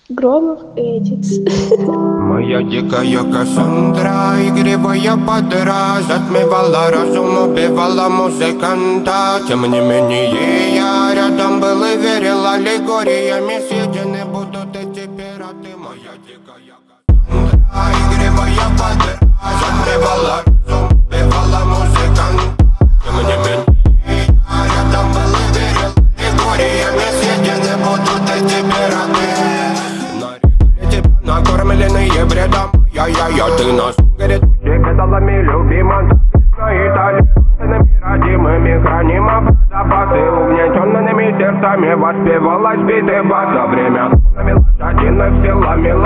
Громов Эдикс. Моя дикая Кассандра, игривая подра, затмевала разум, убивала музыканта. Тем не менее я рядом был и верил аллегориями. Съедены будут эти пираты. Моя дикая Кассандра, игривая подра, затмевала разум, убивала музыканта. Тем не менее я рядом был и верил аллегориями. Съедены будут эти пираты. Накормленные бредом, я, ты нас горячие педалами любима. На итальянцами родимыми храним запасы. Угнетенными сердцами воспевалась биты база. Время навела лошадиных силами